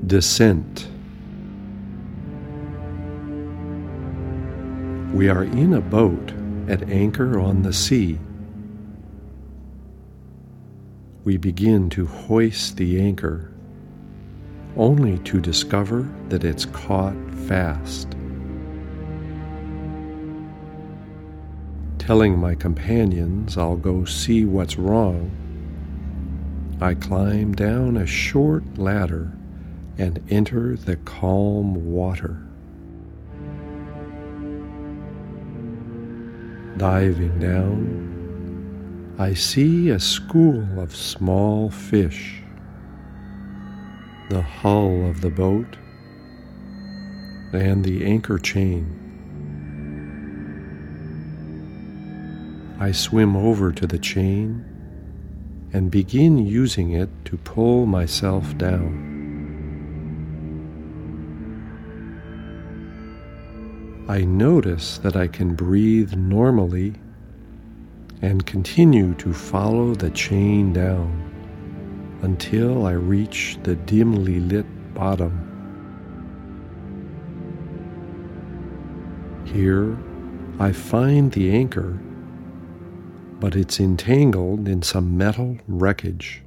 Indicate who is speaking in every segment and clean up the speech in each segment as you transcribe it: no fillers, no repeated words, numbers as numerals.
Speaker 1: Descent. We are in a boat at anchor on the sea. We begin to hoist the anchor, only to discover that it's caught fast. Telling my companions I'll go see what's wrong, I climb down a short ladder and enter the calm water. Diving down, I see a school of small fish, the hull of the boat, and the anchor chain. I swim over to the chain and begin using it to pull myself down. I notice that I can breathe normally and continue to follow the chain down until I reach the dimly lit bottom. Here I find the anchor, but it's entangled in some metal wreckage.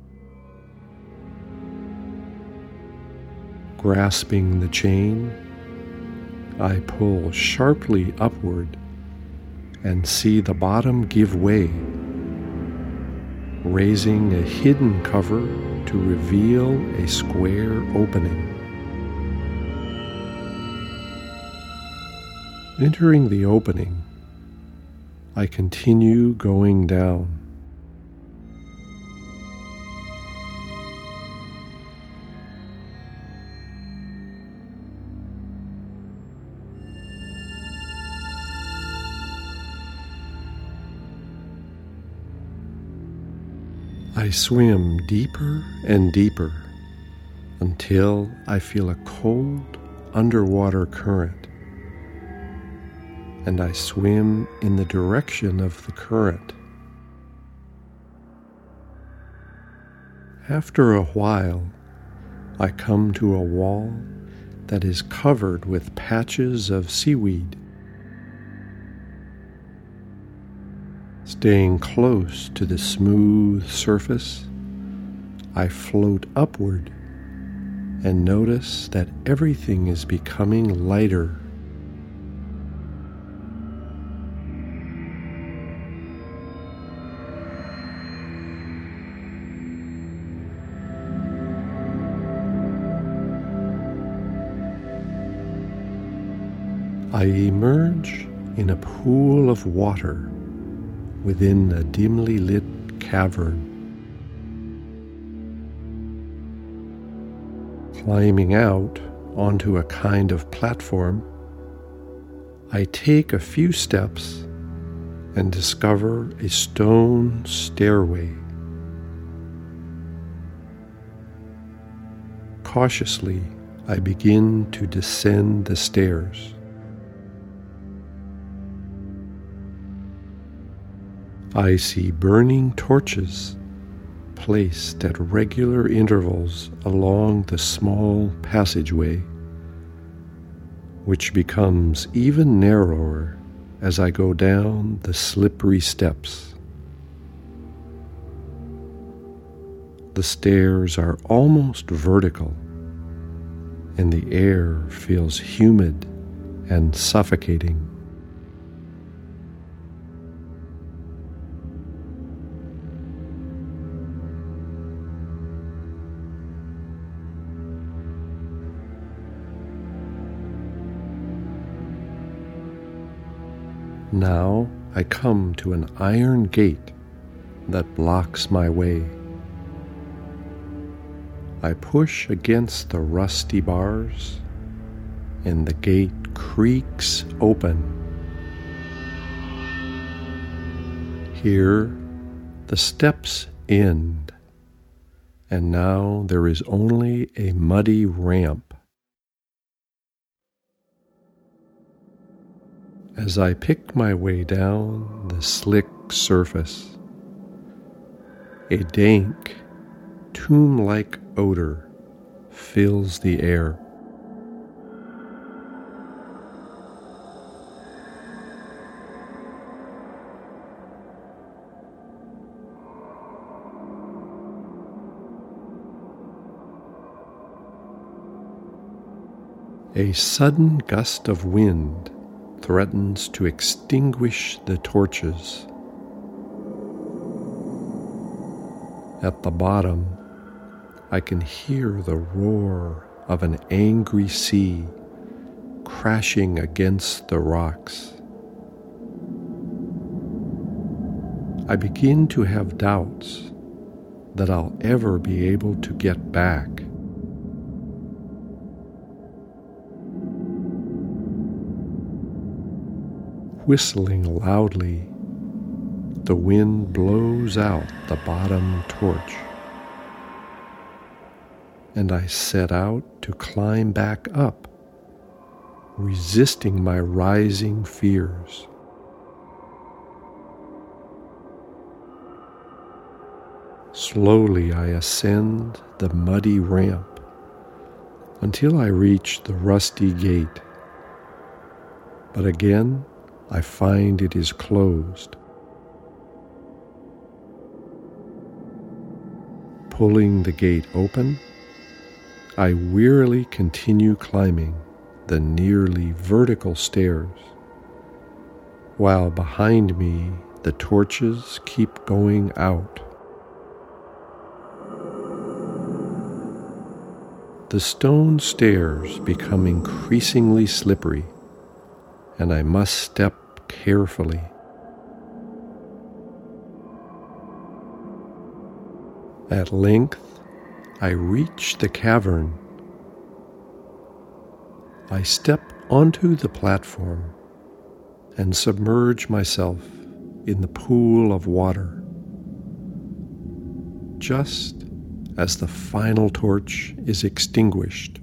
Speaker 1: Grasping the chain, I pull sharply upward and see the bottom give way, raising a hidden cover to reveal a square opening. Entering the opening, I continue going down. I swim deeper and deeper until I feel a cold underwater current, and I swim in the direction of the current. After a while, I come to a wall that is covered with patches of seaweed. Staying close to the smooth surface, I float upward and notice that everything is becoming lighter. I emerge in a pool of water within a dimly lit cavern. Climbing out onto a kind of platform, I take a few steps and discover a stone stairway. Cautiously, I begin to descend the stairs. I see burning torches placed at regular intervals along the small passageway, which becomes even narrower as I go down the slippery steps. The stairs are almost vertical, and the air feels humid and suffocating. Now I come to an iron gate that blocks my way. I push against the rusty bars, and the gate creaks open. Here, the steps end, and now there is only a muddy ramp. As I pick my way down the slick surface, a dank, tomb-like odor fills the air. A sudden gust of wind threatens to extinguish the torches. At the bottom, I can hear the roar of an angry sea crashing against the rocks. I begin to have doubts that I'll ever be able to get back. Whistling loudly, the wind blows out the bottom torch, and I set out to climb back up, resisting my rising fears. Slowly I ascend the muddy ramp until I reach the rusty gate, but again I find it is closed. Pulling the gate open, I wearily continue climbing the nearly vertical stairs, while behind me the torches keep going out. The stone stairs become increasingly slippery, and I must step carefully. At length, I reach the cavern. I step onto the platform and submerge myself in the pool of water. Just as the final torch is extinguished,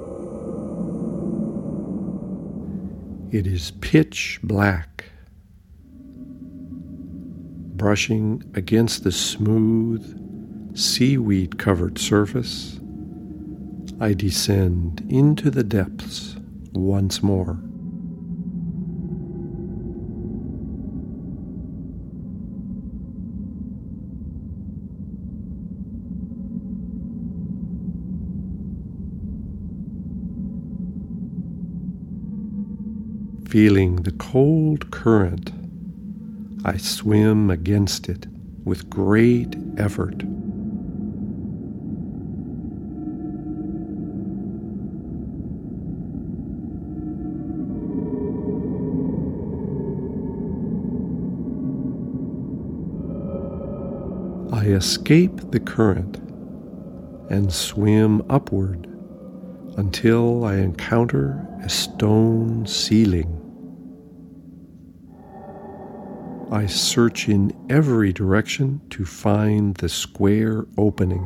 Speaker 1: it is pitch black. Brushing against the smooth, seaweed-covered surface, I descend into the depths once more. Feeling the cold current, I swim against it with great effort. I escape the current and swim upward until I encounter a stone ceiling. I search in every direction to find the square opening.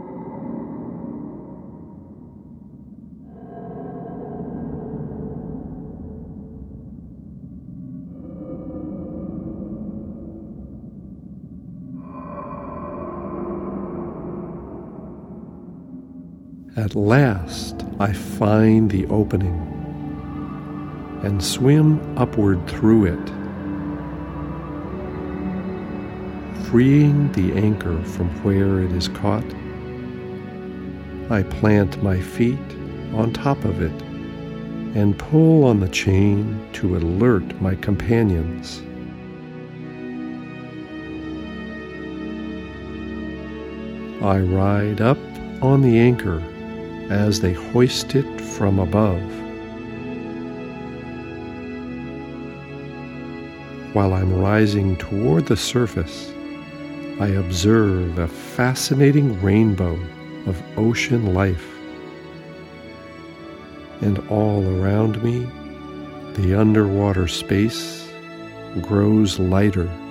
Speaker 1: At last, I find the opening and swim upward through it. Freeing the anchor from where it is caught, I plant my feet on top of it and pull on the chain to alert my companions. I ride up on the anchor as they hoist it from above. While I'm rising toward the surface, I observe a fascinating rainbow of ocean life. And all around me, the underwater space grows lighter